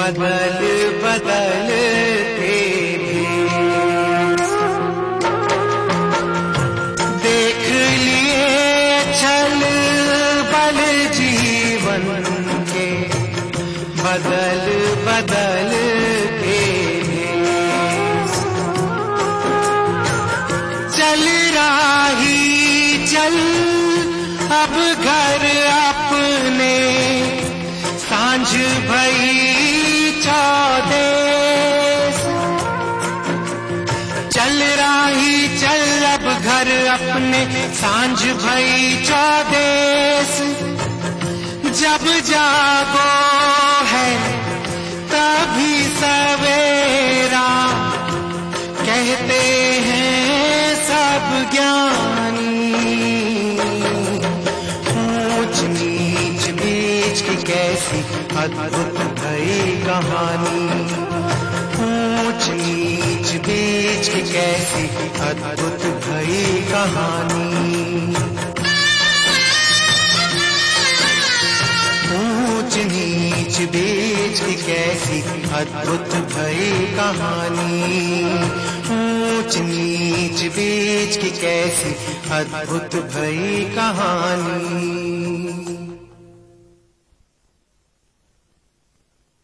बदल बदल के देख लिए छल बल जीवन के, बदल बदल के चल राही चल अब घर अपने, सांझ भई चौदेस। चल राही चल अब घर अपने, सांझ भई चौदेस। जब जागो है तभी सवेरा, कहते हैं सब ज्ञानी। ऊंच नीच बीच की कैसी अद्भुत भई कहानी, ऊंच नीच बीच की कैसी अद्भुत भई कहानी। ऊंच नीच बीच की कैसी अद्भुत भई कहानी, ऊंच नीच बीच की कैसी अद्भुत भई कहानी।